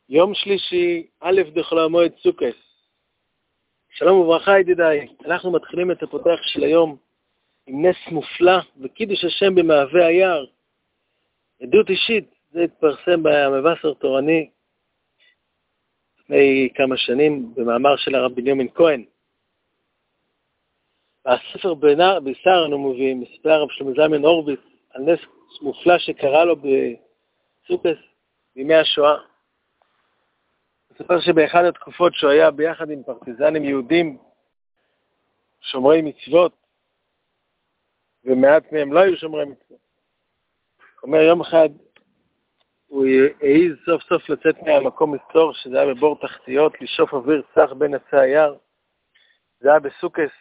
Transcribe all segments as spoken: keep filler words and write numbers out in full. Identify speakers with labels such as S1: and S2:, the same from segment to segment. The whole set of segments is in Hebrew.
S1: יום שלישי, א' דחול המועד סוכות. שלום וברכה ידידיי, אנחנו מתחילים את הפותח של היום עם נס מופלא וקידוש השם במעבה היער. עדות אישית, זה התפרסם במבשר תורני לפני כמה שנים במאמר של הרב בנימין כהן. הספר בישר אנו מוביאים, מספר הרב שלמה זלמן הורוביץ, על נס מופלא שקרה לו בסוכות בימי השואה. מספר שבאחד התקופות שהוא היה ביחד עם פרטיזנים יהודים, שומרי מצוות, ומעט מהם לא היו שומרי מצוות. אומר יום אחד, הוא העיז סוף סוף לצאת מהמקום מסתור, שזה היה בבור תחתיות, לשאוף אוויר צח בין עצי היער. זה היה בסוכות.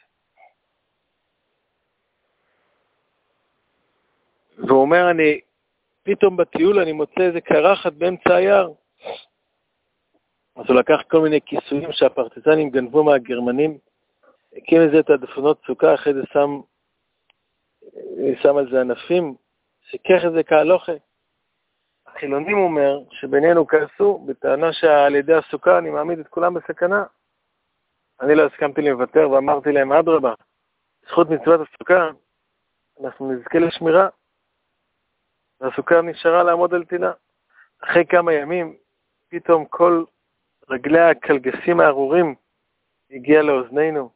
S1: והוא אומר, אני, פתאום בטיול אני מוצא איזה קרחת באמצע היער. אז הוא לקח כל מיני כיסויים שהפרטיזנים גנבו מהגרמנים, הקים לזה את הדפנות סוכה, אחרי זה שם, שם על זה ענפים, שיקח את זה כהלוכה. החילונים אומר שבינינו כעסו, בטענה שעל ידי הסוכה אני מעמיד את כולם בסכנה. אני לא הסכמתי לוותר ואמרתי להם, אדרבה, זכות מצוות הסוכה, אנחנו נזכה לשמירה. והסוכה נשארה לעמוד על תילה. אחרי כמה ימים, פתאום כל רגלי הקלגסים הארורים הגיע לאוזנינו.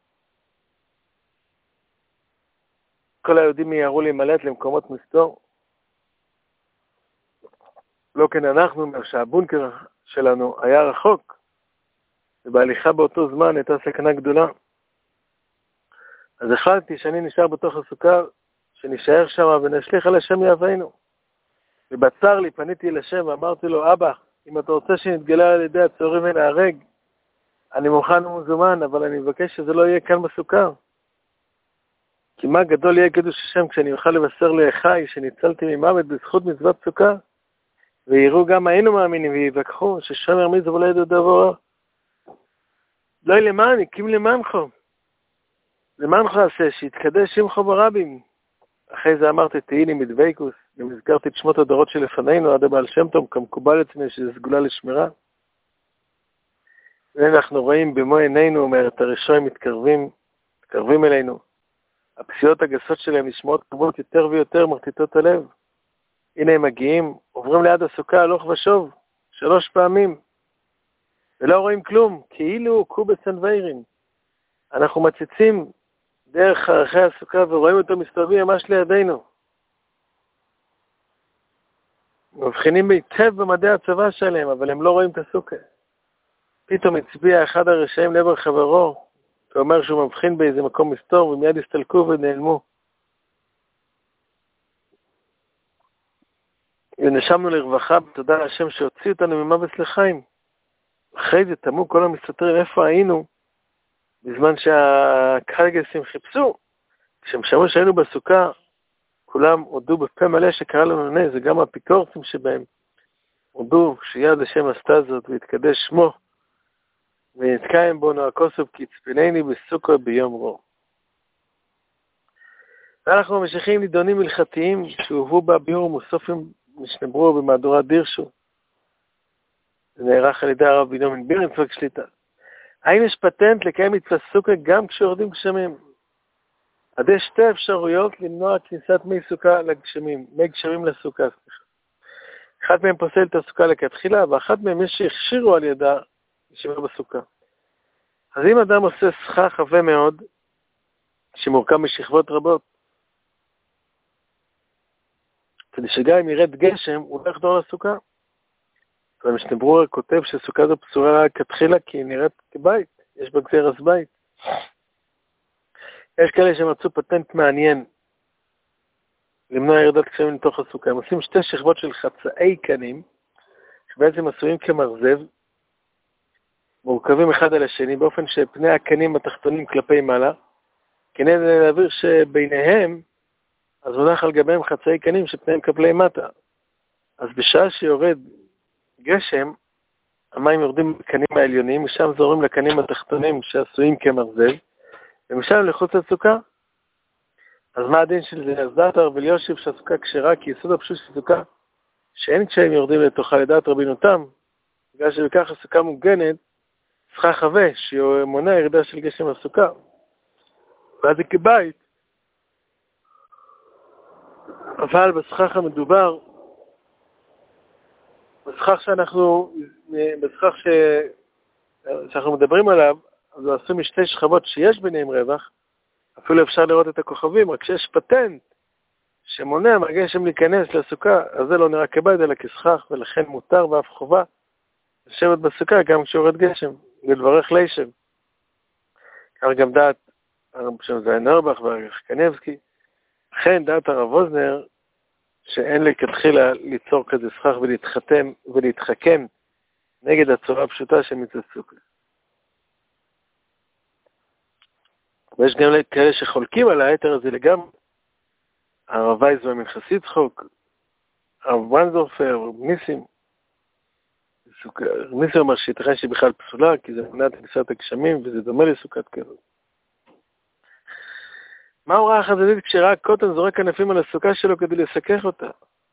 S1: כל היהודים מיהרו להימלט למקומות מסתור. לא כן אנחנו אומר שהבונקר שלנו היה רחוק, ובהליכה באותו זמן הייתה סכנה גדולה. אז החלטתי שאני נשאר בתוך הסוכה, שנשאר שם ונשליך על השם יהבנו. ובצר לי פניתי לשם ואמרתי לו, אבא, אם אתה רוצה שנתגלה על ידי הצהורים ונהרג, אני מוכן ומזומן, אבל אני מבקש שזה לא יהיה כאן בסוכה. כי מה גדול יהיה קידוש השם כשאני אוכל לבשר לאחי שניצלתי ממוות בזכות מצוות סוכה, ויראו גם היינו מאמינים ויבקחו ששומר מזו ולא ידעו דברו. לא למען, הקים למענך. למענך עשה, שיתקדש שמך ברבים. אחרי זה אמרתי תהילים מדוויקוס, גם הזכרתי את שמות הדורות שלפנינו, עד הבעל שם טוב, כמקובל אצלנו שזה סגולה לשמירה. ואנחנו רואים במו עינינו, אומר, את הראשונים מתקרבים, מתקרבים אלינו. הפסיעות הגסות שלהם נשמעות כמות יותר ויותר מרטיטות הלב. הנה הם מגיעים, עוברים ליד הסוכה הלוך ושוב, שלוש פעמים, ולא רואים כלום, כאילו קובץ סנווירים. אנחנו מציצים דרך ערכי הסוכה ורואים אותו מסתובבים ממש לידינו. מבחינים היטב במדעי הצבא שלהם, אבל הם לא רואים את הסוכה. פתאום הצביע אחד הרשעים לעבר חברו, ואומר שהוא מבחין באיזה מקום מסתור, ומיד הסתלקו ונעלמו. ונשמנו לרווחה בתודה להשם שהוציא אותנו ממוות לחיים. אחרי זה תמו כל המסתתרים איפה היינו, בזמן שהקלגסים חיפשו. כשהם שמעו שהיינו בסוכה, כולם הודו בפה מלא שקרא לנו נס, זה גם האפיקורסים שבהם. הודו שיד השם עשתה זאת והתקדש שמו, ונתקיים בו נועקוסו כי צפינני בסוכה ביום רו. ואנחנו ממשיכים נידונים הלכתיים שהובאו בביאור ומוסופים משנברו במהדורת דירשו. זה נערך על ידי הרב בנימין בירנצוג שליטה. האם יש פטנט לקיים מצוות סוכה גם כשיורדים גשמים? עד יש שתי אפשרויות למנוע כניסת מי סוכה לגשמים, מי גשמים לסוכה. אחת מהם פוסל את הסוכה לכתחילה, ואחת מהם יש שהכשירו על ידה לשמר בסוכה. אז אם אדם עושה סכך עבה מאוד, שמורכב משכבות רבות, כדי שגם אם ירד גשם, הוא לא יחדור לסוכה. והמשנה ברורה כותב שסוכה זו פסולה כתחילה כי היא נראית כבית, יש בה גזירת בית. יש כאלה שמצאו פטנט מעניין למנוע ירידת גשמים לתוך הסוכה. הם עושים שתי שכבות של חצאי קנים, שבעצם עשויים כמרזב, מורכבים אחד על השני, באופן שפני הקנים התחתונים כלפי מעלה, כדי להעביר שביניהם, אז מונח על גביהם חצאי קנים שפניהם כלפי מטה. אז בשעה שיורד גשם, המים יורדים בקנים העליונים, משם זורים לקנים התחתונים שעשויים כמרזב, ומשם לחוץ לסוכה. אז מה הדין של זה? אז דעת הרב אלישיב שהסוכה כשרה, כי יסוד הפשוט של סוכה, שאין כשהם יורדים לתוכה לדעת רבינותם, בגלל שבכך הסוכה מוגנת, צריכה חווה שמונע ירידה של גשם הסוכה. ואז זה כבית. אבל בסכך המדובר, בסכך שאנחנו, בסכך ש... שאנחנו מדברים עליו, אז הוא עשו משתי שכבות שיש ביניהם רווח, אפילו אפשר לראות את הכוכבים, רק שיש פטנט שמונע מהגשם להיכנס לסוכה, אז זה לא נראה כבית אלא כסכך, ולכן מותר ואף חובה לשבת בסוכה גם כשיורד גשם, ולברך לישב. כך גם דעת הרב שם זין נורבך והרב קניבסקי, לכן דעת הרב ווזנר, שאין לכתחילה ליצור כזה סכך ולהתחתם ולהתחכם נגד הצורה הפשוטה של מצוות סוכה. ויש גם כאלה שחולקים על היתר הזה לגמרי. הרב וייזמן מן חסיד צחוק, הרב ונזורפר, הרב ניסים. ניסים אומר שייתכן שהיא בכלל פסולה, כי זה מונע את כניסת הגשמים, וזה דומה לסוכת כזאת. מה ההוראה החז"לית כשראה קוטן זורק ענפים על הסוכה שלו כדי לסכך אותה?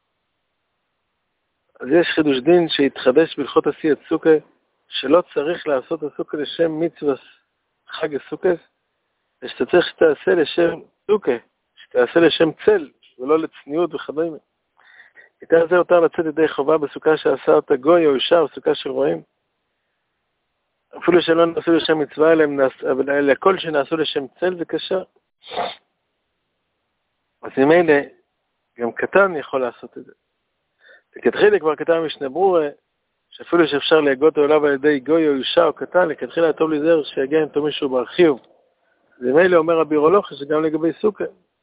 S1: אז יש חידוש דין שהתחדש בהלכות עשיית סוכה, שלא צריך לעשות הסוכה לשם מצוות חג הסוכה, ושאתה צריך שתעשה לשם סוכה, שתעשה לשם צל, ולא לצניעות וכדומה. יותר זה יותר לצאת ידי חובה בסוכה שעשה אותה גוי או אישה, או סוכה של רועים. אפילו שלא נעשו לשם מצווה, אבל הכל שנעשו לשם צל זה קשה. אז עם אלה, גם קטן יכול לעשות את זה. לכתחילה כבר כתב משנה ברורה, שאפילו שאפשר להגות העולם על ידי גוי או אישה או קטן, לכתחילה טוב להיזהר שיגיע איתו מישהו בארכיב. אז עם אלה אומר הבירולוגיה שגם לגבי סוכה.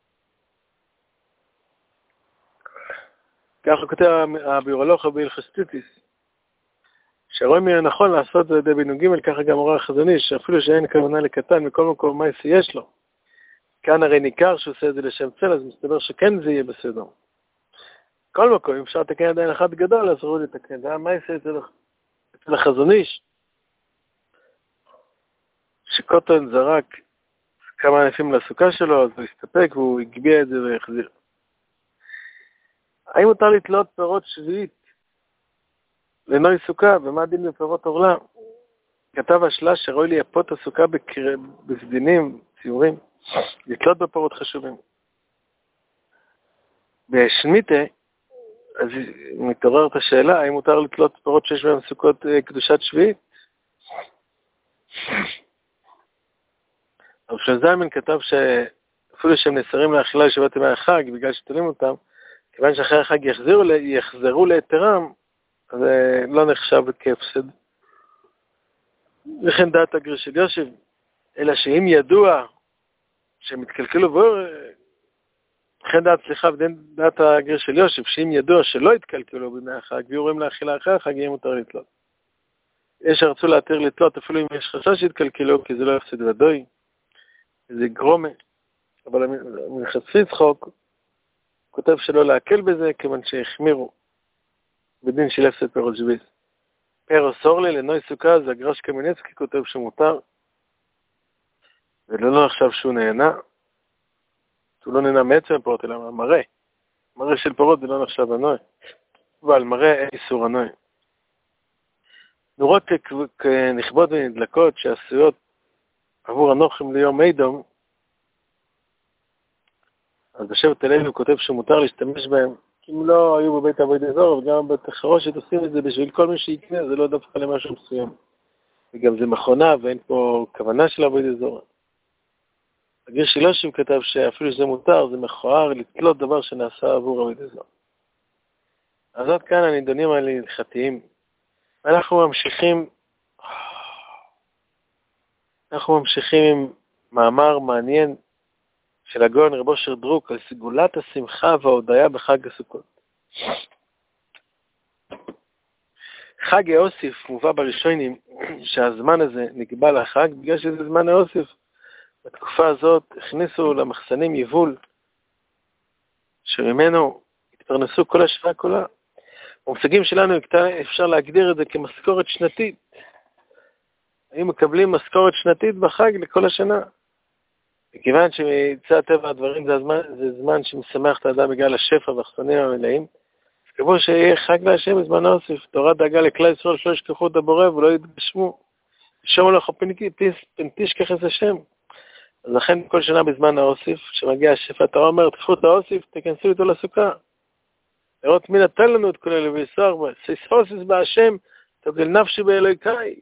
S1: ככה כותב הבירולוגיה בהלכות, שרואים מן הנכון לעשות את זה ידי בנו ג', ככה גם הוראה החזוני, שאפילו שאין כוונה לקטן, מכל מקום מה יש לו. כאן הרי ניכר שהוא עושה את זה לשם צל, אז מסתבר שכן זה יהיה בסדר. כל מקום, אם אפשר לתקן עדיין אחד גדול, אז ראו לתקן. זה היה מה יעשה אצל החזוניש, שקוטן זרק כמה ענפים לסוכה שלו, אז הוא הסתפק והוא הגביע את זה והחזיר. האם מותר לתלות פירות שביעית לנוי סוכה, ומה דין בפירות עורלה? כתב השלה שראוי לייפות הסוכה בקר... בסדינים, ציורים, לתלות בפירות חשובים. בשמיטה, אז מתעוררת השאלה, האם מותר לתלות פירות שיש בהם סוכות קדושת שביעית? אבל שלזיימן כתב שאפילו שהם נסרים לאכילה לשבת ימי החג, בגלל שתולים אותם, כיוון שאחרי החג יחזרו, יחזרו ליתרם, אז זה לא נחשב כהפסד. וכן דעת הגר של יושב, אלא שאם ידוע שהם התקלקלו בו, וכן דעת, סליחה, דעת הגר של יושב, שאם ידוע שלא התקלקלו בימי החג, ויורים לאכילה אחרי החג, יהיה מותר לתלות. יש שרצו להתיר לתלות, אפילו אם יש חשש שהתקלקלו, כי זה לא הפסד ודוי, זה גרומה. אבל מלכתחילה צחוק, כותב שלא להקל בזה, כיוון שהחמירו בדין של הפסד פירות שביעית. פרו סורלי לנוי סוכה, זה הגרש קמינצקי כותב שמותר, ולא לא נחשב שהוא נהנה, הוא לא נהנה מעצם פירות, אלא מראה. מראה של פירות זה לא נחשב הנוי, אבל מראה אין איסור הנוי. נורא כנכבות ונדלקות שעשויות עבור הנוחים ליום אידום, אז בשבט הלוי הוא כותב שמותר להשתמש בהם, כי אם לא היו בבית עבודת זור, וגם בתחרושת עושים את זה בשביל כל מי שיקנה, זה לא דווקא למשהו מסוים. וגם זה מכונה, ואין פה כוונה של עבודת זור. הגר של יושב כתב שאפילו שזה מותר, זה מכוער לתלות דבר שנעשה עבור עבודת זור. אז עד כאן הנידונים ההלכתיים. אנחנו ממשיכים, אנחנו ממשיכים עם מאמר מעניין, של הגאון רב אושר דרוק על סגולת השמחה וההודיה בחג הסוכות. חג האוסיף מובא בראשונים שהזמן הזה נקבע לחג בגלל שזה זמן האוסיף. בתקופה הזאת הכניסו למחסנים יבול שממנו התפרנסו כל השנה כולה. במושגים שלנו אפשר להגדיר את זה כמשכורת שנתית. היו מקבלים משכורת שנתית בחג לכל השנה. וכיוון שמצד טבע הדברים זה, הזמן, זה זמן שמשמח את האדם בגלל השפע והחסונים המלאים, כמו שיהיה חג להשם בזמן האוסיף, תורה דאגה לכלל ישראל שלא ישכחו את הבורא ולא יתגשמו. שום הלוך פנטיש כחס השם. אז לכן כל שנה בזמן האוסיף, כשמגיע השפע התורה אומר, תקחו את האוסיף, תכנסו איתו לסוכה. לראות מי נתן לנו את כל אלה ויסוח בה, סיסוסיס בהשם, תוגל נפשי באלוהיקאי.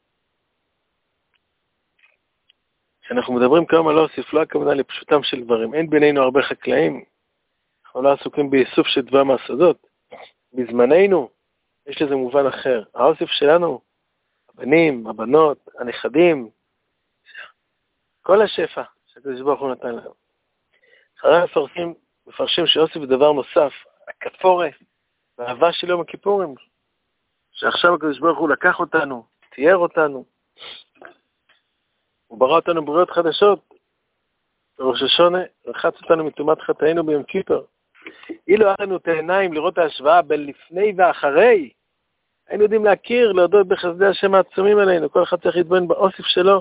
S1: כשאנחנו מדברים כיום על האוסיף, לא הכוונה לפשוטם של דברים. אין בינינו הרבה חקלאים. אנחנו לא עסוקים באיסוף של דבר מהסודות. בזמננו, יש לזה מובן אחר. האוסיף שלנו, הבנים, הבנות, הנכדים, כל השפע שהקדוש ברוך הוא נתן להם. אחרי המפרשים, מפרשים שאוסיף דבר נוסף, הכפורה, והאהבה של יום הכיפורים, שעכשיו הקדוש ברוך הוא לקח אותנו, תיאר אותנו, הוא ברא אותנו בריאות חדשות, בראש השונה, רחץ אותנו מטומאת חטאינו ביום כיפר. אילו היה לנו את העיניים לראות את ההשוואה בין לפני ואחרי, היינו יודעים להכיר, להודות בחסדי השם העצומים עלינו, כל אחד צריך להתבונן באוסיף שלו,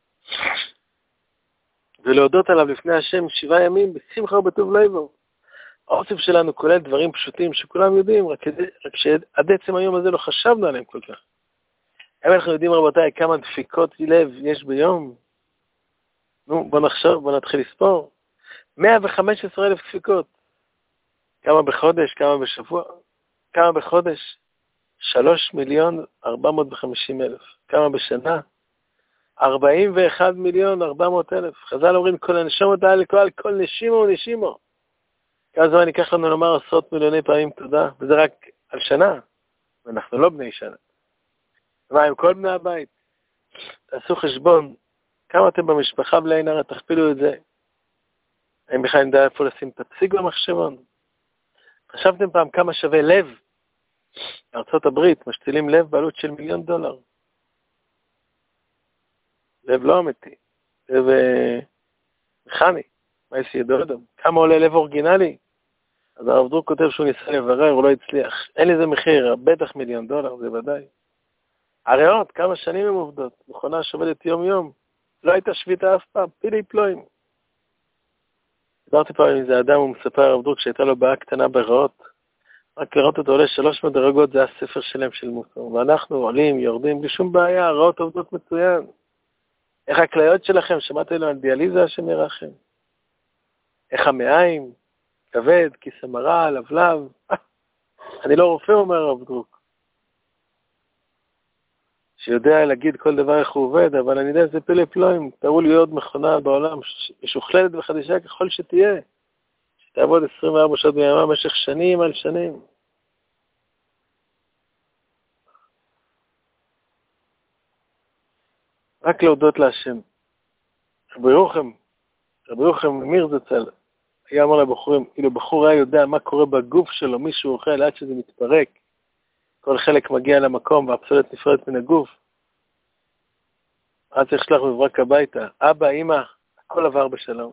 S1: ולהודות עליו לפני השם שבעה ימים, בשמחה ובטוב ליבו. האוסיף שלנו כולל דברים פשוטים שכולם יודעים, רק, רק שעד עצם היום הזה לא חשבנו עליהם כל כך. האם אנחנו יודעים רבותיי כמה דפיקות לב יש ביום? נו, בוא נחשוב, בוא נתחיל לספור. מאה וחמש עשרה אלף דפיקות. כמה בחודש, כמה בשבוע, כמה בחודש? שלוש מיליון ארבע מאות וחמישים אלף. כמה בשנה? ארבעים ואחד מיליון ארבע מאות אלף. חז"ל אומרים כל הנשמות האלה, כל, כל נשימו ונשימו. כמה זמן ייקח לנו לומר עשרות מיליוני פעמים תודה, וזה רק על שנה, ואנחנו לא בני שנה. מה עם כל בני הבית? תעשו חשבון, כמה אתם במשפחה בלי עין הרע, תכפילו את זה. האם בכלל נדע איפה לשים את הפסיק במחשבון? חשבתם פעם כמה שווה לב? בארצות הברית משתילים לב בעלות של מיליון דולר. לב לא אמיתי, לב מכני, מה יש ידוע אדם? כמה עולה לב אורגינלי? אז הרב דרוק כותב שהוא ניסה לברר, הוא לא הצליח. אין לזה מחיר, בטח מיליון דולר, זה ודאי. הריאות, כמה שנים הן עובדות, מכונה שעובדת יום יום, לא הייתה שביתה אף פעם, פילי פלואים. דיברתי פעם עם איזה אדם, הוא מספר הרב דרוק שהייתה לו בעיה קטנה בריאות, רק לראות אותו עולה שלוש מדרגות, זה הספר שלהם של מוסר, ואנחנו עולים, יורדים, בלי שום בעיה, הריאות עובדות מצוין. איך הכליות שלכם, שמעתם לו על דיאליזה השם ירחם? איך המעיים, כבד, כיס המרה, לבלב. אני לא רופא, אומר הרב דרוק, שיודע להגיד כל דבר איך הוא עובד, אבל אני יודע, זה פלא פלואים, תראו לי עוד מכונה בעולם, משוכללת וחדישה ככל שתהיה, שתעבוד עשרים וארבע שעות ביממה במשך שנים על שנים. רק להודות להשם. רבי יוחם, רבי יוחם מיר זצ"ל, היה אמר לבחורים, כאילו בחור היה יודע מה קורה בגוף שלו, מישהו אוכל עד שזה מתפרק, כל חלק מגיע למקום והפסולת נפרדת מן הגוף. אז צריך לשלח מברק הביתה, אבא, אמא, הכל עבר בשלום.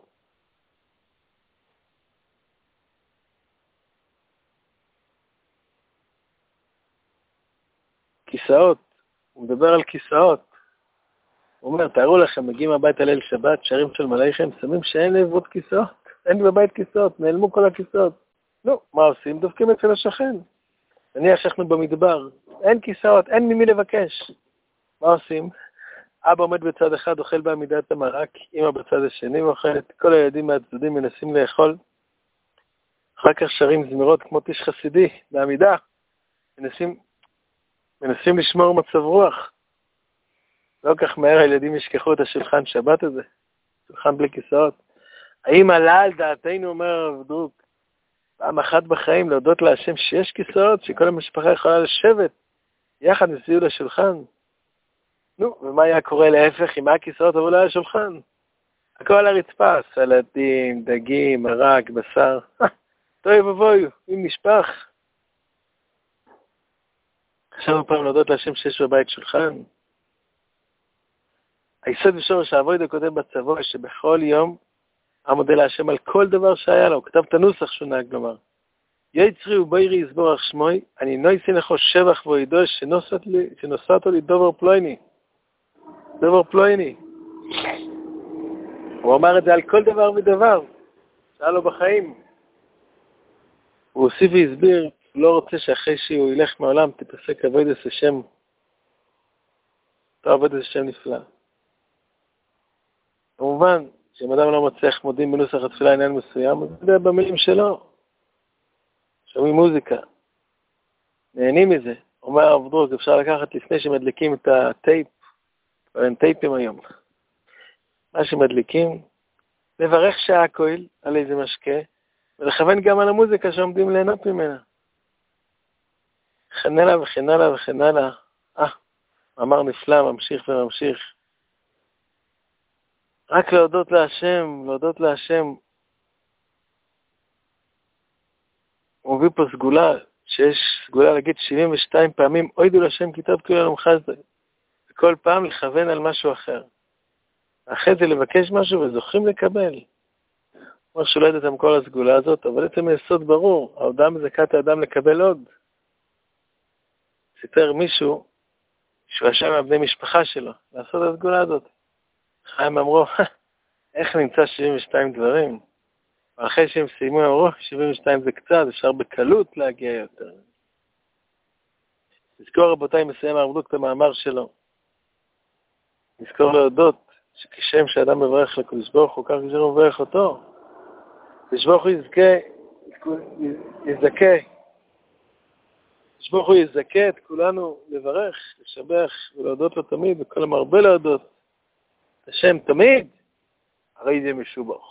S1: כיסאות, הוא מדבר על כיסאות. הוא אומר, תארו לכם, מגיעים הביתה ליל שבת, שרים של מלאכם, שמים שאין לעבוד כיסאות, אין לי בבית כיסאות, נעלמו כל הכיסאות. לא, מה עושים? דופקים אצל השכן. נניח שאנחנו במדבר, אין כיסאות, אין ממי לבקש. מה עושים? אבא עומד בצד אחד, אוכל בעמידת המרק, אמא בצד השני ואוכלת, כל הילדים מהצדדים מנסים לאכול. אחר כך שרים זמירות כמו טיש חסידי, בעמידה. מנסים, מנסים לשמור מצב רוח. לא כך מהר הילדים ישכחו את השולחן שבת הזה, שולחן בלי כיסאות. האם עלה על דעתנו, אומר הרב דרוק, פעם אחת בחיים להודות להשם שיש כיסאות, שכל המשפחה יכולה לשבת יחד מסביב לשולחן. נו, ומה היה קורה להפך אם הכיסאות עברו על השולחן? הכל על הרצפה, סלטים, דגים, מרק, בשר. טוב ובואו, אם נשפח. חשבנו פעם להודות להשם שיש בבית שולחן. היסוד ושורש האבוידו כותב בצבוע שבכל יום המודה להשם על כל דבר שהיה לו. הוא כתב את הנוסח שהוא נהג לומר. יצרי ובוירי יסבורך שמוי, אני נויסי לכו שבח ואידו שנוסעתו לי דובר פלויני. דובר פלויני. הוא אמר את זה על כל דבר ודבר שהיה לו בחיים. הוא הוסיף והסביר הוא לא רוצה שאחרי שהוא ילך מהעולם תתעסק עבודת השם. אתה עבודת השם נפלא. כמובן, שאם אדם לא מצליח מודים בנוסח התפילה עניין מסוים, הוא יודע במילים שלו. שומעים מוזיקה. נהנים מזה. אומר הרב דרוק, אפשר לקחת לפני שמדליקים את הטייפ, אין טייפים היום. מה שמדליקים, לברך שעה כהל על איזה משקה, ולכוון גם על המוזיקה שעומדים ליהנות ממנה. וכן הלאה וכן הלאה וכן הלאה. אה, מאמר נפלא, ממשיך וממשיך. רק להודות להשם, להודות להשם. הוא מביא פה סגולה, שיש סגולה להגיד שבעים ושתיים פעמים, אוידו להשם כיתב כולנו מחסד. וכל פעם לכוון על משהו אחר. אחרי זה לבקש משהו וזוכים לקבל. כמו שלא ידעתם כל הסגולה הזאת, אבל בעצם היסוד ברור, ההודעה מזכה את האדם לקבל עוד. סיפר מישהו שהוא ישב מהבני משפחה שלו, לעשות את הסגולה הזאת. חיים אמרו, איך נמצא שבעים ושתיים דברים? ואחרי שהם סיימו אמרו, שבעים ושתיים זה קצת, אפשר בקלות להגיע יותר. נזכור רבותיי, מסיים הרב דרוק את המאמר שלו. נזכור להודות, שכשם שאדם מברך לקדוש ברוך הוא, כך כשהוא מברך אותו. קדוש ברוך הוא יזכה, יזכה. קדוש ברוך הוא יזכה את כולנו לברך, לשבח ולהודות לו תמיד, וכל המרבה להודות. את השם תמיד, הרי זה משובח.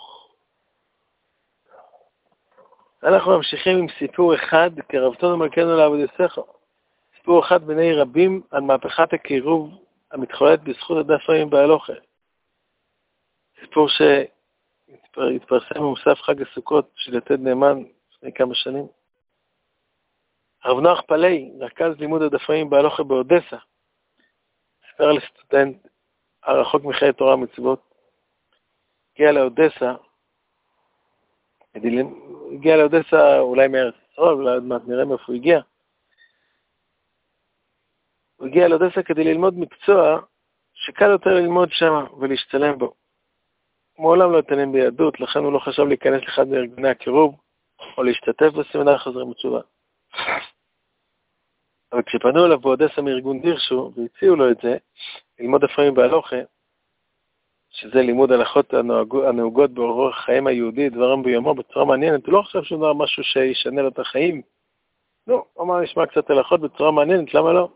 S1: אנחנו ממשיכים עם סיפור אחד, קרבתנו מלכנו לעבודתך. סיפור אחד בני רבים על מהפכת הקירוב המתחוללת בזכות הדף הימים בהלוכה. סיפור שהתפרסם במוסף חג הסוכות של יתד נאמן לפני כמה שנים. הרב נוח פלאי, מרכז לימוד הדף הימים בהלוכה באודסה, סיפר לסטודנט הרחוק מחיי תורה ומצוות. הגיע לאודסה, הגיע לאודסה אולי מארץ ישראל, אולי עוד מעט נראה מאיפה הוא הגיע. הוא הגיע לאודסה כדי ללמוד מקצוע שקל יותר ללמוד שם ולהשתלם בו. מעולם לא התעניין ביהדות, לכן הוא לא חשב להיכנס לאחד מארגוני הקירוב, או להשתתף בסמינר חוזרים בתשובה. אבל כשפנו אליו באודסה מארגון דירשו, והציעו לו את זה, ללמוד דף הימים בהלוכה, שזה לימוד הלכות הנהוגות באורח החיים היהודי, דברם ביומו בצורה מעניינת, הוא לא חשב שהוא נראה משהו שישנה לו את החיים. לא, הוא אמר, נשמע קצת הלכות בצורה מעניינת, למה לא?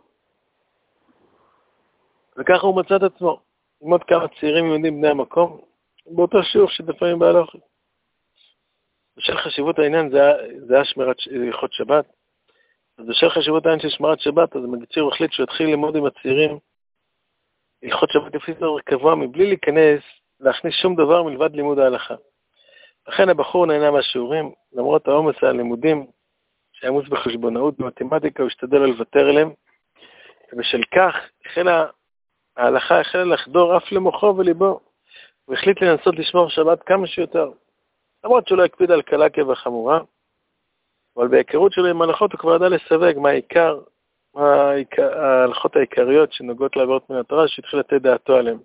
S1: וככה הוא מצא את עצמו, עם עוד כמה צעירים יהודים בני המקום, באותו שיעור שדף הימים בהלוכה. בשל חשיבות העניין זה, זה היה שמירת הלכות שבת. אז בשל חשיבות העניין של שמירת שבת, אז המגיצ'יר החליט שהוא יתחיל ללמוד עם הצעירים הלכות שבת לפי סדר קבוע, מבלי להיכנס, להכניס שום דבר מלבד לימוד ההלכה. לכן הבחור נהנה מהשיעורים, למרות העומס על לימודים, שעמוס בחשבונאות, במתמטיקה, הוא השתדל לוותר אליהם, ובשל כך החלה, ההלכה החלה לחדור אף למוחו וליבו, הוא החליט לנסות לשמור שבת כמה שיותר. למרות שהוא לא הקפיד על קלה כבחמורה, אבל בהיכרות שלו עם ההלכות הוא כבר ידע לסווג מה העיקר, מה ההלכות העיקריות שנוגעות לעבירות מן התורה, שהתחיל לתת דעתו עליהם.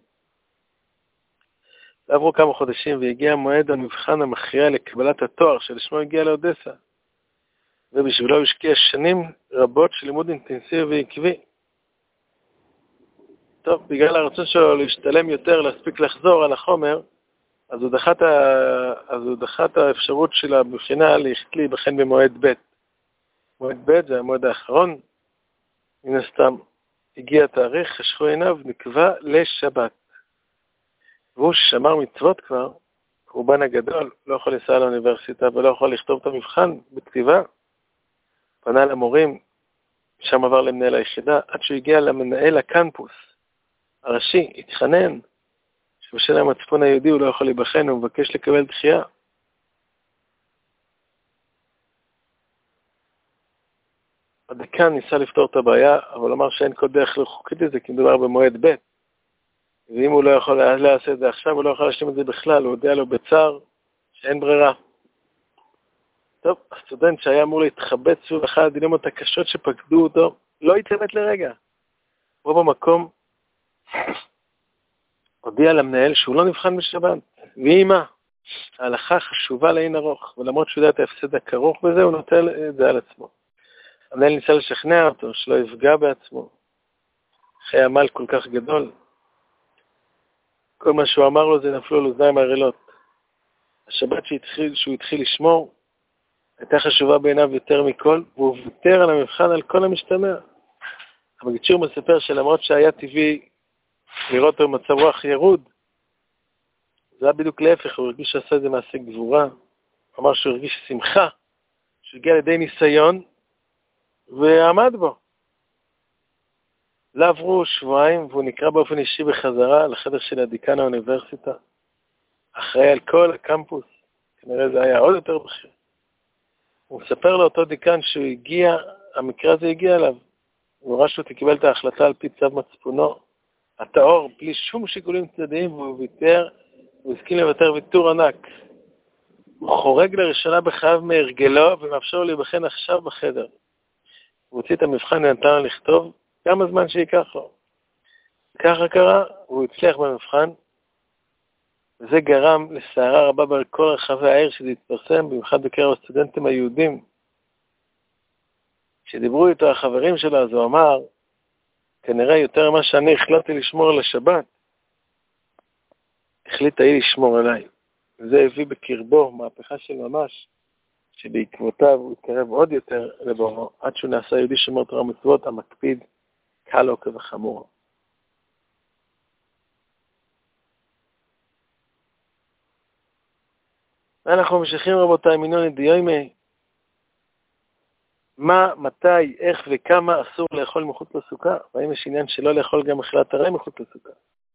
S1: עברו כמה חודשים והגיע מועד המבחן המכריע לקבלת התואר שלשמו הגיע לאודסה, ובשבילו הוא השקיע שנים רבות של לימוד אינטנסיבי ועקבי. טוב, בגלל הרצון שלו להשתלם יותר, להספיק לחזור על החומר, אז הוא דחה את, ה... אז הוא דחה את האפשרות של הבחינה להיבחן במועד ב'. מועד ב' זה המועד האחרון, מן הסתם הגיע התאריך, חשכו עיניו, נקבע לשבת. והוא שמר מצוות כבר, קורבן הגדול, לא יכול לנסוע לאוניברסיטה ולא יכול לכתוב את המבחן בכתיבה. פנה למורים, שם עבר למנהל היחידה, עד שהוא הגיע למנהל הקמפוס הראשי, התחנן, שבשל המצפון היהודי הוא לא יכול להיבחן, הוא מבקש לקבל דחייה. הדקן ניסה לפתור את הבעיה, אבל אמר שאין כל דרך לחוקית את זה, כי מדובר במועד ב'. ואם הוא לא יכול לעשות את זה עכשיו, הוא לא יכול להשלים את זה בכלל, הוא יודע לו בצער שאין ברירה. טוב, הסטודנט שהיה אמור להתחבט סביב אחד הדילמות הקשות שפקדו אותו, לא התלבט לרגע. הוא במקום הודיע למנהל שהוא לא נבחן בשבת. והיא מה? ההלכה חשובה לאין ארוך, ולמרות שהוא יודע את ההפסד הכרוך בזה, הוא נוטל את זה על עצמו. המנהל ניסה לשכנע אותו שלא יפגע בעצמו. אחרי עמל כל כך גדול. כל מה שהוא אמר לו זה נפלו לו אוזניים ערלות. השבת שהתחיל, שהוא התחיל לשמור הייתה חשובה בעיניו יותר מכל, והוא ויתר על המבחן על כל המשתמע. המגיצ'ור מספר שלמרות שהיה טבעי לראות אותו במצב רוח ירוד, זה היה בדיוק להפך, הוא הרגיש שעשה איזה מעשה גבורה. הוא אמר שהוא הרגיש שמחה, שהגיע לידי ניסיון, ועמד בו. לא עברו שבועיים, והוא נקרא באופן אישי בחזרה לחדר של הדיקן האוניברסיטה. אחראי על כל הקמפוס, כנראה זה היה עוד יותר בכיר. הוא מספר לאותו דיקן שהוא הגיע, המקרה הזה הגיע אליו. הוא ראה שהוא תקיבל את ההחלטה על פי צו מצפונו, הטהור, בלי שום שיקולים צדדיים, והוא ויתר, הוא הסכים לוותר ויתור ענק. הוא חורג לראשונה בחייו מהרגלו, ומאפשר לו להיבחן עכשיו בחדר. הוא הוציא את המבחן ונתן לו לכתוב כמה זמן שיקח לו. ככה קרה, הוא הצליח במבחן, וזה גרם לסערה רבה בכל רחבי העיר שזה התפרסם, במיוחד בקרב הסטודנטים היהודים. כשדיברו איתו החברים שלו, אז הוא אמר, כנראה יותר ממה שאני החלטתי לשמור על השבת, החליט היא לשמור עליי. וזה הביא בקרבו מהפכה של ממש, שבעקבותיו הוא התקרב עוד יותר לבורו, עד שהוא נעשה יהודי שומר תורה ומצוות, המקפיד קל לו כבחמור. ואנחנו ממשיכים רבותיי, מינון דיומי, מה, מתי, איך וכמה אסור לאכול מחוץ לסוכה, והאם יש עניין שלא לאכול גם אכילת הרי מחוץ לסוכה.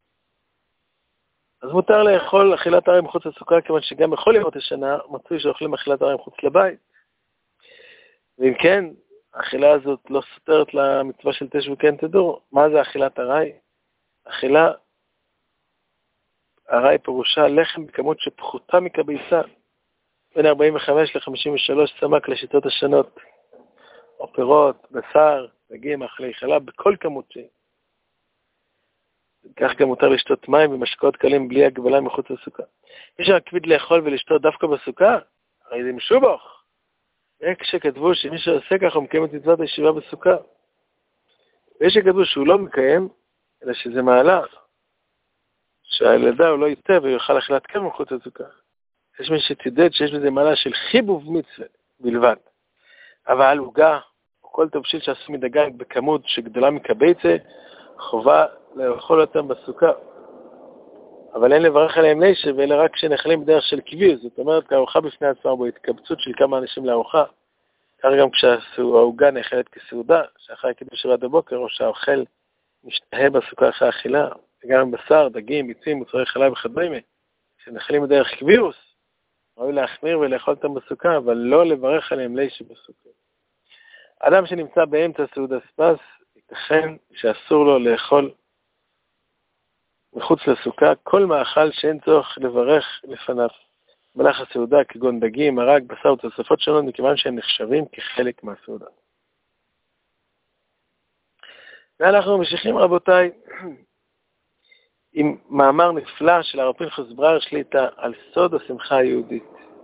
S1: אז מותר לאכול אכילת הרי מחוץ לסוכה, כיוון שגם בכל ימות השנה מצוי שאוכלים אכילת הרי מחוץ לבית. ואם כן, האכילה הזאת לא סותרת למצווה של תשבו כן תדעו. מה זה אכילת הרי? אכילה, הרי פירושה לחם בכמות שפחותה מכביסה, בין ארבעים וחמש ל-חמישים ושלוש סמ"ק לשיטות השונות, או פירות, בשר, דגים, אכלי חלב, בכל כמות שהיא. כך גם מותר לשתות מים ומשקאות קלים בלי הגבלה מחוץ לסוכה. מי שמקפיד לאכול ולשתות דווקא בסוכה, הרי זה משובח. כשכתבו שמי שעושה ככה הוא מקיים את מצוות הישיבה בסוכה. ויש שכתבו שהוא לא מקיים, אלא שזה מעלה. שהילדה הוא לא ייתה ויוכל אכילת כן מחוץ לסוכה. יש מי שתדד שיש בזה מעלה של חיבוב מצווה בלבד. אבל עוגה, או כל תבשיל שעשו מדגן בכמות שגדולה מקבצה, חובה לאכול אותם בסוכה. אבל אין לברך עליהם נשב, אלא רק כשנחלים בדרך של קביל. זאת אומרת, כארוחה בפני עצמה, בו התקבצות של כמה אנשים לארוחה. כך גם כשהעוגה נאכלת כסעודה, שאחרי קידוש עד הבוקר, או שהאוכל משתהה בסוכה אחרי האכילה, וגם בשר, דגים, ביצים, מוצרי חלב וכדומה, כשנחלים בדרך קביוס, ראוי להחמיר ולאכול אותם בסוכה, אבל לא לברך עליהם נשב בסוכה. אדם שנמצא באמצע סעודה ספס, ייתכן שאסור לו לאכול מחוץ לסוכה כל מאכל שאין צורך לברך לפניו. במהלך הסעודה כגון דגים, מרק, בשר ותוספות שונות, מכיוון שהם נחשבים כחלק מהסעודה. ואנחנו ממשיכים רבותיי עם מאמר נפלא של הרב פנחס בראייר שליט"א על סוד השמחה היהודית.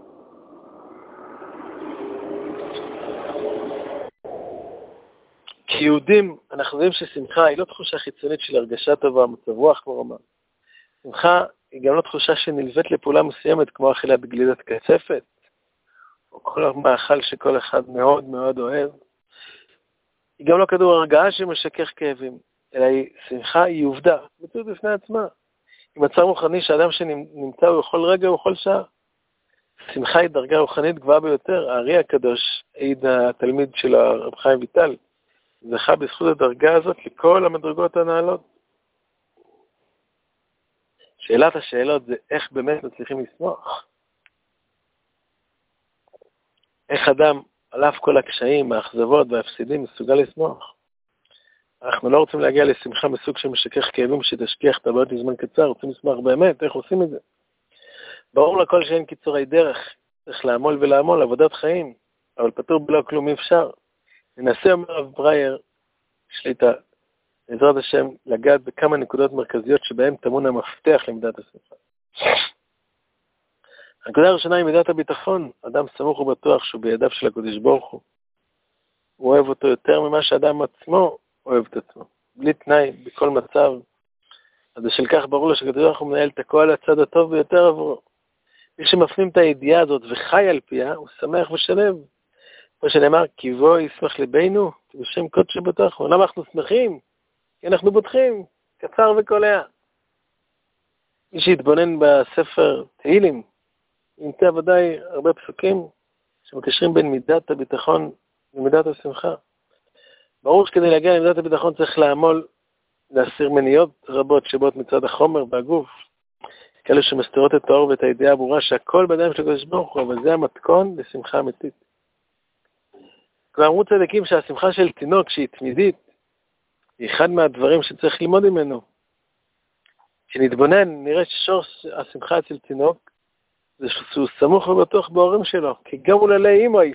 S1: כיהודים אנחנו יודעים ששמחה היא לא תחושה חיצונית של הרגשה טובה, מצב רוח כמו אמר. שמחה היא גם לא תחושה שנלווית לפעולה מסוימת כמו אכילת גלידת קצפת, או כל מאכל שכל אחד מאוד מאוד אוהב. היא גם לא כדור הרגעה שמשכך כאבים, אלא היא, שמחה היא עובדה, מציאות בפני עצמה. היא מצב רוחני שאדם שנמצא בכל רגע ובכל שעה. שמחה היא דרגה רוחנית גבוהה ביותר. הארי הקדוש, עיד התלמיד של הרב חיים ויטל, זכה בזכות הדרגה הזאת לכל המדרגות הנעלות. שאלת השאלות זה איך באמת מצליחים לשמוח. איך אדם, על אף כל הקשיים, האכזבות וההפסידים, מסוגל לשמוח. אנחנו לא רוצים להגיע לשמחה מסוג שמשכך כאבים שתשכיח את הבעיות לזמן קצר, רוצים לשמוח באמת, איך עושים את זה? ברור לכל שאין קיצורי דרך, צריך לעמול ולעמול, עבודת חיים, אבל פתור בלא כלום אי אפשר. ננסה, אומר הרב בראייר שליט"א, בעזרת השם, לגעת בכמה נקודות מרכזיות שבהן טמון המפתח למידת השמחה. הנקודה הראשונה היא מידת הביטחון. אדם סמוך ובטוח שהוא בידיו של הקדוש ברוך הוא. הוא אוהב אותו יותר ממה שאדם עצמו אוהב את עצמו. בלי תנאי, בכל מצב. אז בשל כך ברור לו שכתוב אנחנו מנהל את הכל הצד הטוב ביותר עבורו. מי שמפנים את הידיעה הזאת וחי על פיה, הוא שמח ושלב. כמו שנאמר, כי בו ישמח ליבנו, בשם קודש שבתוכו. למה אנחנו שמחים? כי אנחנו בוטחים, קצר וקולע. מי שהתבונן בספר תהילים, ימצא ודאי הרבה פסוקים שמקשרים בין מידת הביטחון למידת השמחה. ברור שכדי להגיע למידת הביטחון צריך לעמול, להסיר מניות רבות שבאות מצד החומר והגוף. כאלה שמסתירות את האור ואת הידיעה הברורה שהכל בידיים של הקדוש ברוך הוא, אבל זה המתכון לשמחה אמיתית. כבר אמרו צדיקים שהשמחה של תינוק שהיא תמידית, היא אחד מהדברים שצריך ללמוד ממנו. כשנתבונן, נראה ששור השמחה אצל תינוק, זה שהוא סמוך ובטוח בהורים שלו, כי גם הוא ללי אימוי.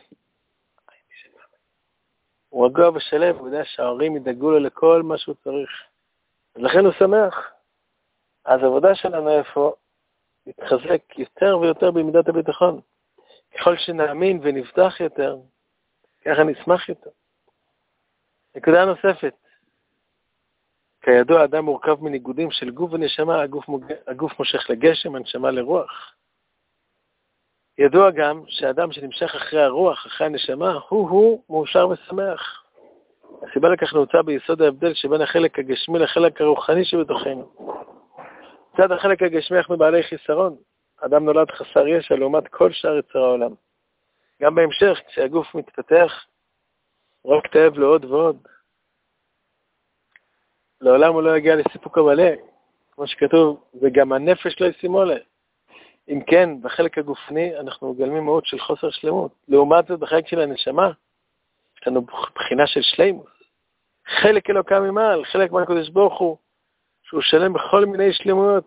S1: הוא רגוע ושלב, הוא יודע שההורים ידאגו לו לכל מה שהוא צריך. ולכן הוא שמח. אז העבודה שלנו איפה? להתחזק יותר ויותר במידת הביטחון. ככל שנאמין ונבטח יותר, ככה נשמח יותר. נקודה נוספת. כידוע, האדם מורכב מניגודים של גוף ונשמה, הגוף, מוג... הגוף מושך לגשם, הנשמה לרוח. ידוע גם שהאדם שנמשך אחרי הרוח, אחרי הנשמה, הוא-הוא מאושר ושמח. הסיבה לכך נמצא ביסוד ההבדל שבין החלק הגשמי לחלק הרוחני שבתוכנו. מצד החלק הגשמי אנחנו בעלי חיסרון. אדם נולד חסר ישע לעומת כל שאר יצר העולם. גם בהמשך, כשהגוף מתפתח, הוא רק תאב לו עוד ועוד. לעולם הוא לא יגיע לסיפוק המלא, כמו שכתוב, וגם הנפש לא ישימו לה. אם כן, בחלק הגופני אנחנו מגלמים מאוד של חוסר שלמות. לעומת זאת, בחלק של הנשמה, יש לנו בחינה של שלימוס. חלק אלוקה ממעל, חלק מהקדוש ברוך הוא, שהוא שלם בכל מיני שלמויות.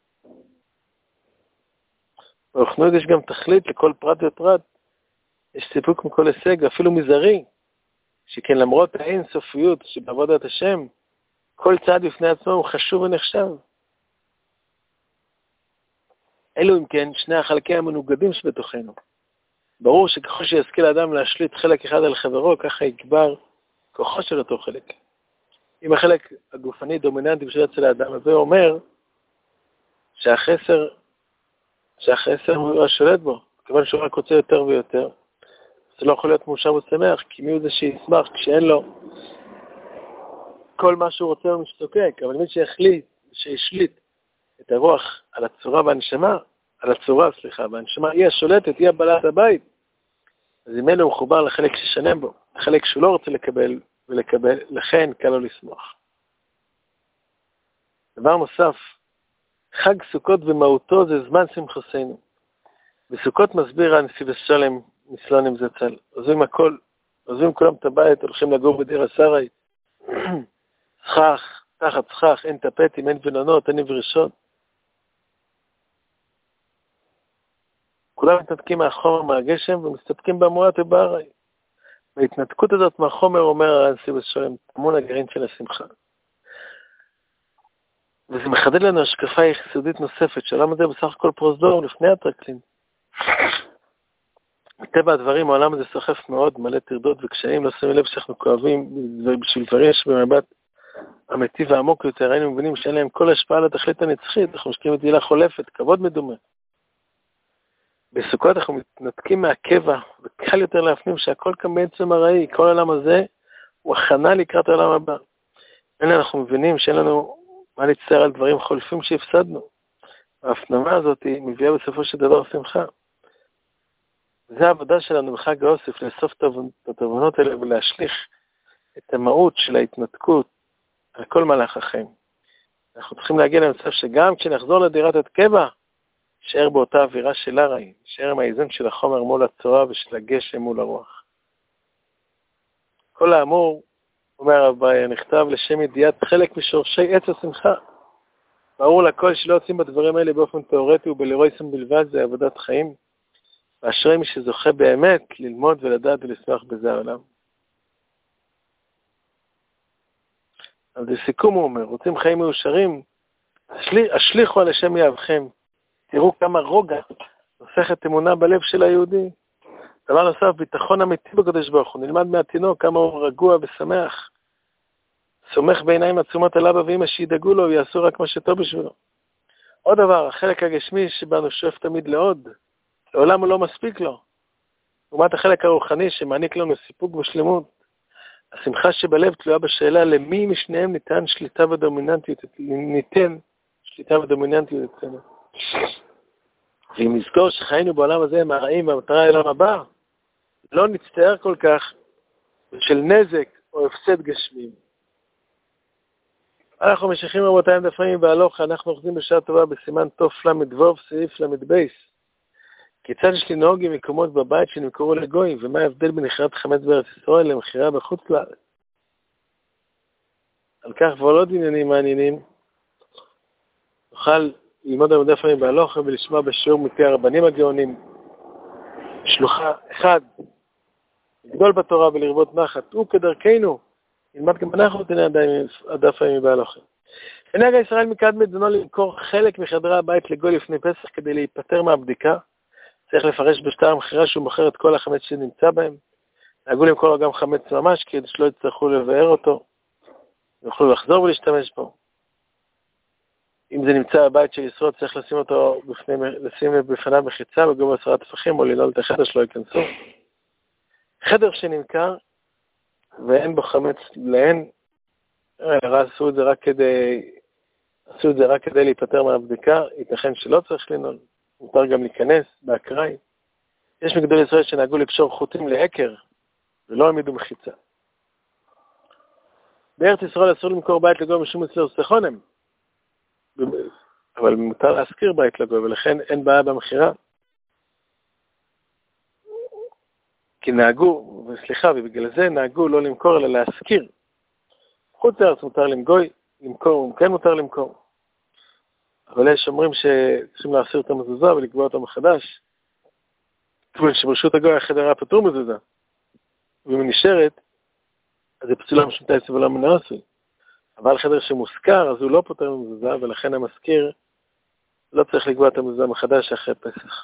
S1: ברוחניות יש גם תכלית לכל פרט ופרט. יש סיפוק מכל הישג, אפילו מזערי, שכן למרות האין סופיות שבעבודת השם, כל צעד בפני עצמו הוא חשוב ונחשב. אלו אם כן שני החלקים המנוגדים שבתוכנו. ברור שככל שישכיל האדם להשליט חלק אחד על חברו, ככה יגבר כוחו של אותו חלק. אם החלק הגופני דומיננטי בשביל אצל האדם הזה אומר שהחסר, שהחסר הוא השולט בו, כיוון שהוא רק רוצה יותר ויותר, זה לא יכול להיות מאושר ושמח, כי מי הוא זה שישמח כשאין לו כל מה שהוא רוצה הוא משתוקק, אבל מי שיחליט, שישליט את הרוח על הצורה והנשמה, על הצורה, סליחה, והנשמה היא השולטת, היא הבעלת הבית, אז אם אלו הוא מחובר לחלק ששנם בו, לחלק שהוא לא רוצה לקבל ולקבל, לכן קל לו לשמוח. דבר נוסף, חג סוכות במהותו זה זמן שמחתנו. בסוכות מסביר הנשיא ושלם מסלונים זצ"ל, עוזבים הכל, עוזבים כולם את הבית, הולכים לגור בדיר השרי, צחח, תחת צחח, אין טפטים, אין בינונות, אין ורישות. כולם מתנתקים מהחומר, מהגשם, ומסתפקים במועט ובערי. וההתנתקות הזאת מהחומר, אומר הנשיא ושלם, טמון הגרעין של השמחה. וזה מחדד לנו השקפה יסודית נוספת, שהעולם הזה בסך הכל פרוזדור לפני הטרקלין. מטבע הדברים, העולם הזה סוחף מאוד, מלא טרדות וקשיים, לא שמים לב שאנחנו כואבים, ובשביל דברים שבמבט אמיתי ועמוק יותר, היינו מבינים שאין להם כל השפעה על התכלית הנצחית, אנחנו משקיעים את תהילה חולפת, כבוד מדומה. בסוכות אנחנו מתנתקים מהקבע, וקל יותר להפנים שהכל כאן בעצם הראי, כל העולם הזה הוא הכנה לקראת העולם הבא. הנה אנחנו מבינים שאין לנו מה להצטער על דברים חולפים שהפסדנו. ההפנמה הזאת מביאה בסופו של דבר שמחה. זה העבודה שלנו בחג האוסף, לאסוף את התובנות האלה ולהשליך את המהות של ההתנתקות על כל מהלך החיים. אנחנו צריכים להגיע למצב שגם כשנחזור לדירת הקבע, נשאר באותה אווירה של הראי, נשאר עם האיזון של החומר מול הצורה ושל הגשם מול הרוח. כל האמור, אומר הרב באייר, נכתב לשם ידיעת חלק משורשי עץ השמחה. ברור לכל שלא עושים בדברים האלה באופן תיאורטי ובלרויסם בלבד, זה עבודת חיים. ואשרי מי שזוכה באמת ללמוד ולדעת ולשמח בזה העולם. אז לסיכום הוא אומר, רוצים חיים מאושרים, השליחו על השם יאהבכם. תראו כמה רוגע הופכת אמונה בלב של היהודי. דבר נוסף, ביטחון אמיתי בקדוש ברוך הוא. נלמד מהתינוק כמה הוא רגוע ושמח. סומך בעיניים עצומות על אבא ואמא שידאגו לו ויעשו רק מה שטוב בשבילו. עוד דבר, החלק הגשמי שבנו שואף תמיד לעוד, לעולם הוא לא מספיק לו. לעומת החלק הרוחני שמעניק לנו סיפוק ושלמות. השמחה שבלב תלויה בשאלה למי משניהם ניתן שליטה ודומיננטיות, ניתן שליטה ודומיננטיות אצלנו. ואם נזכור שחיינו בעולם הזה הם הרעים והמטרה אל העולם הבא, לא נצטער כל כך של נזק או הפסד גשמים. אנחנו ממשיכים רבותיי דף יומי בהלכה, אנחנו אוחזים בשעה טובה בסימן תוף למד סעיף למד בייס. כיצד יש לנהוג עם מקומות בבית שנמכרו לגויים, ומה ההבדל בין מכירת חמץ בארץ ישראל למכירה בחוץ לארץ? על כך ועל עוד עניינים מעניינים, נוכל ללמוד על דף יומי בהלכה ולשמוע בשיעור מפי הרבנים הגאונים. שלוחה אחד, לגדול בתורה ולרבות נחת, הוא כדרכנו, נלמד גם אנחנו את הדף יומי בהלכה. מנהג ישראל מקדמי דנו למכור חלק מחדרי הבית לגוי לפני פסח כדי להיפטר מהבדיקה. צריך לפרש בשטר המכירה שהוא מוכר את כל החמץ שנמצא בהם. נהגו למכור גם חמץ ממש כדי שלא יצטרכו לבאר אותו. יוכלו לחזור ולהשתמש בו. אם זה נמצא בבית של ישרוד, צריך לשים אותו בפני, לשים בפניו מחיצה בגובה עשרה טפחים או לנעול את החדר שלא ייכנסו. חדר שנמכר ואין בו חמץ להן, עשו את זה רק כדי, עשו את זה רק כדי להיפטר מהבדיקה, ייתכן שלא צריך לנעול. מותר גם להיכנס באקראי. יש מגדולי ישראל שנהגו לקשור חוטים לעקר, ולא עמידו מחיצה. בארץ ישראל אסור למכור בית לגוי משום אצלו סכונם, אבל מותר להשכיר בית לגוי, ולכן אין בעיה במכירה. כי נהגו, וסליחה, ובגלל זה נהגו לא למכור אלא להשכיר. חוץ לארץ מותר למגוי, למכור, כן מותר למכור. אבל יש אומרים שצריכים להסיר את המזוזה ולקבוע אותה מחדש. כיוון שברשות הגוי החדר היה פטור מזוזה. ואם היא נשארת, אז זה פסולה משום תייסב ולא מן העשוי. אבל חדר שמושכר, אז הוא לא פטור מזוזה, ולכן המזכיר לא צריך לקבוע את המזוזה מחדש אחרי פסח.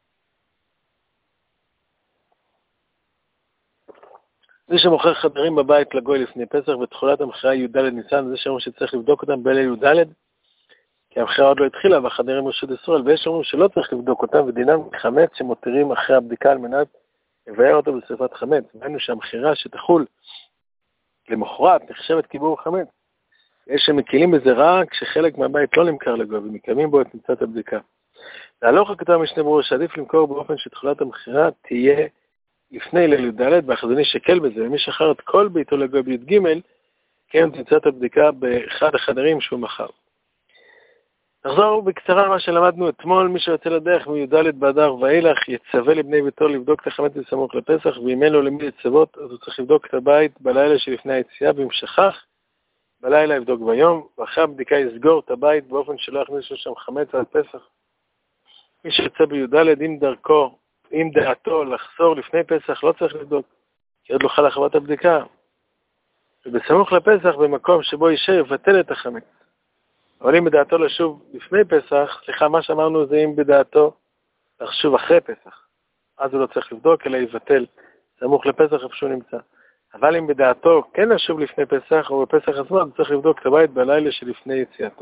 S1: מי שמוכר חדרים בבית לגוי לפני פסח ותחולת המכירה י"ד ניסן, זה שאומרים שצריך לבדוק אותם בליל י"ד, כי המכירה עוד לא התחילה והחדרים רשות ישראל, ויש אומרים שלא צריך לבדוק אותם ודינם חמץ שמותירים אחרי הבדיקה על מנת לבאר אותו בשריפת חמץ. ראינו שהמכירה שתחול למחרת נחשבת כיבור חמץ. יש שמקילים בזה רק כשחלק מהבית לא נמכר לגוי ומקיימים בו את נמצאת הבדיקה. להלוך הכתב משנה ברור שעדיף למכור באופן שתחולת המכירה תהיה לפני ליל י"ד, והחזוני שקל בזה, ומי שחר את כל ביתו לגוי בי"ג, כן תמצאת הבדיקה באחד החדרים שהוא מכר. נחזור בקצרה על מה שלמדנו אתמול. מי שיוצא לדרך מי"ד באדר ואילך יצווה לבני ביתו לבדוק את החמץ בסמוך לפסח, ואם אין לו למי לצוות, אז הוא צריך לבדוק את הבית בלילה שלפני היציאה, ואם שכח, בלילה יבדוק ביום, ואחרי הבדיקה יסגור את הבית באופן שלא יכניסו שם חמץ על פסח. מי שיוצא בי"ד עם דרכו, עם דעתו לחזור לפני פסח, לא צריך לבדוק, כי עוד לא חלה חובת הבדיקה. ובסמוך לפסח, במקום שבו יישאר, יבטל את החמץ. אבל אם בדעתו לשוב לפני פסח, סליחה, מה שאמרנו זה אם בדעתו לשוב אחרי פסח. אז הוא לא צריך לבדוק, אלא יבטל סמוך לפסח איפה שהוא נמצא. אבל אם בדעתו כן לשוב לפני פסח, או בפסח עצמו, הוא צריך לבדוק את הבית בלילה שלפני יציאתו.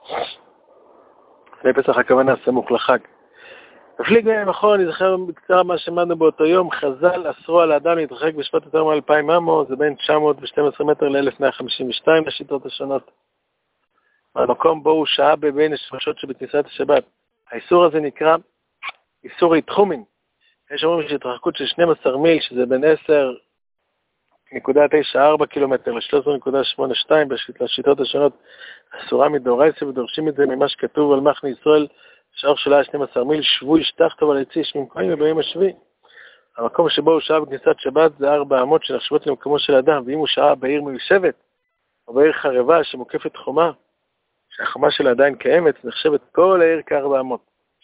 S1: לפני פסח הכוונה סמוך לחג. בפליג מהם אחורה, אני זוכר בקצרה מה שמדנו באותו יום, חז"ל אסרו על האדם להתרחק בשפט יותר מ-אלפיים אמו, זה בין תשע מאות ושתים עשרה מטר ל-אלף מאה חמישים ושתיים לשיטות השונות. במקום בו הוא שהה בבין השמשות שבכניסת השבת. האיסור הזה נקרא איסור התחומין. יש אומרים שהתרחקות של שנים עשר מיל, שזה בין עשר נקודה תשע ארבע קילומטר ל-שלוש עשרה נקודה שמונים ושתיים בשיטות השונות, אסורה מדאורייתא, ודורשים את זה ממה שכתוב על מחנה ישראל, שאורך שלה שנים עשר מיל, שבוי שטחתו על עצי שממקומים וביום השביעי. המקום שבו הוא שהה בכניסת שבת זה ארבע אמות שנחשבות למקומו של אדם, ואם הוא שהה בעיר מיושבת, או בעיר חרבה שמוקפת חומה, שהחומה שלה עדיין קיימת, נחשבת כל העיר כארבע אמות.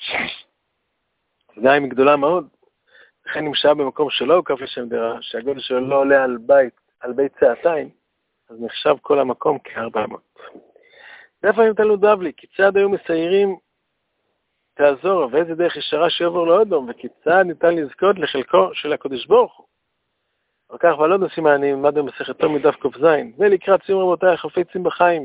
S1: זה היא גדולה מאוד. לכן אם שהה במקום שלא הוקף לשם דירה, שהגודל שלו לא עולה על בית, על בית צעתיים, אז נחשב כל המקום כארבע אמות. לפעמים תלמוד בבלי, כי צעד היו מסיירים תעזור, ואיזה דרך ישרה שיעבור לאודום, וכיצד ניתן לזכות לחלקו של הקדוש ברוך הוא. על כך ועל עוד נושאים אני עמד במסכתו מדף ק"ז, ולקראת סיום רבותיי החפצים בחיים.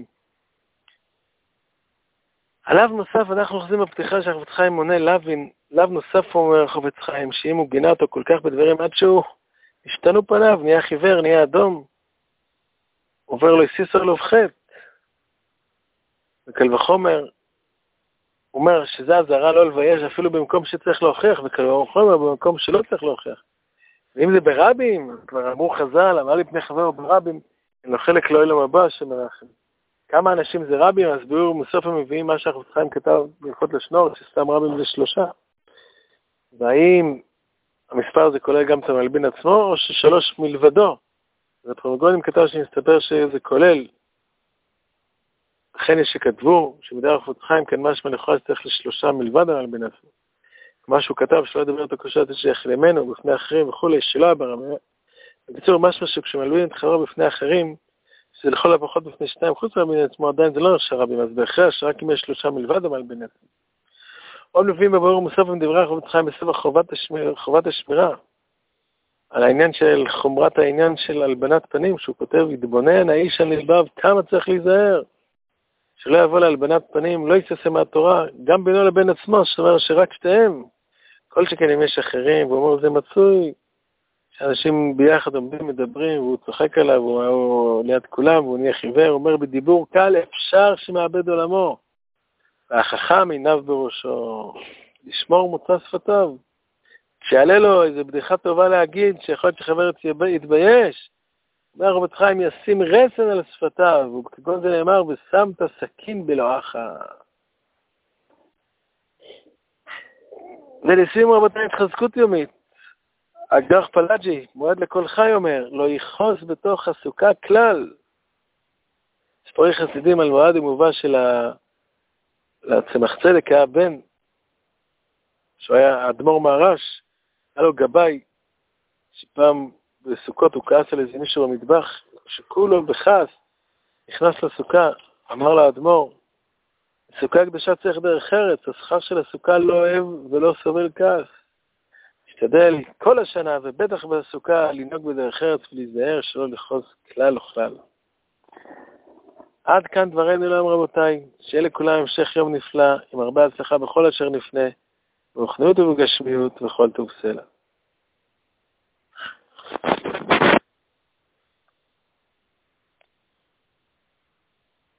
S1: עליו נוסף אנחנו אוחזים בפתיחה שהחפץ חיים מונה לוין, לאו נוסף אומר החפץ חיים, שאם הוא גינה אותו כל כך בדברים עד שהוא השתנו פניו, נהיה חיוור, נהיה אדום, עובר לו סיסר לו חטא. וקל וחומר, הוא אומר שזה הזרה לא לבייש אפילו במקום שצריך להוכיח, וקל וחומר במקום שלא צריך להוכיח. ואם זה ברבים, כבר אמרו חז"ל, אמר לי פני חבר ברבים, אין לו חלק לא אלום הבא שמרחם. כמה אנשים זה רבים, אז ביאור מסוף הם מביאים מה שהחפץ חיים כתב בלכות לשנור, שסתם רבים זה שלושה. והאם המספר הזה כולל גם את המלבין עצמו, או ששלוש מלבדו? והפרמגונים כתב שמסתבר שזה כולל. לכן יש שכתבו, שבדרך החפץ חיים כאן משמע לכאורה שצריך לשלושה מלבד המלבין עצמו. מה שהוא כתב שלא ידבר את הקושיות שייך למנו, בפני אחרים וכולי, שלא ברמה. בקיצור, משמע שכשמלבין את חברו בפני אחרים, שזה לכל הפחות בפני שניים חוץ מהמלבין עצמו, עדיין זה לא נרשה רבים, אז בהכרח שרק אם יש שלושה מלבד המלבין עצמו. עוד מביאים בביאור מוסף עם דברי החפץ חיים בספר חובת השמירה, חובת השמירה, על העניין של חומרת העניין של הלבנת פנים, שהוא כותב, יתבונן האיש הנלבב, כמה צריך להיזהר, שלא יבוא להלבנת פנים, לא יצא מהתורה, גם בינו לבין עצמו, שאומר שרק שתיהם, כל שכן אם יש אחרים, והוא אומר, זה מצוי, שאנשים ביחד עומדים, מדברים, והוא צוחק עליו, הוא, הוא ליד כולם, והוא נהיה חיוור, הוא אומר בדיבור קל, אפשר שמאבד עולמו, והחכם עיניו בראשו, לשמור מוצא שפתיו, כשיעלה לו איזו בדיחה טובה להגיד, שיכול להיות שחבר יתבייש, אומר החפץ חיים ישים רסן על שפתיו, וכגון זה נאמר, ושמת סכין בלועך. ולסיום רבותיי התחזקות יומית, אגרח פלאג'י, מועד לכל חי אומר, לא יכעוס בתוך הסוכה כלל. ספרי חסידים על מועד ומובא של הצמח צדק, היה בן, שהוא היה אדמו"ר מהר"ש, היה לו גבאי, שפעם בסוכות הוא כעס על איזה מישהו במטבח, שכולו בכעס, נכנס לסוכה, אמר לאדמו"ר, סוכה הקדושה צריך דרך ארץ, השכר של הסוכה לא אוהב ולא סובל כעס. השתדל כל השנה, ובטח בסוכה, לנהוג בדרך ארץ ולהיזהר שלא לחוז כלל וכלל. עד כאן דברינו להם רבותיי, שיהיה לכולם המשך יום נפלא, עם הרבה הצלחה בכל אשר נפנה, ברוחניות ובגשמיות וכל טוב סלע.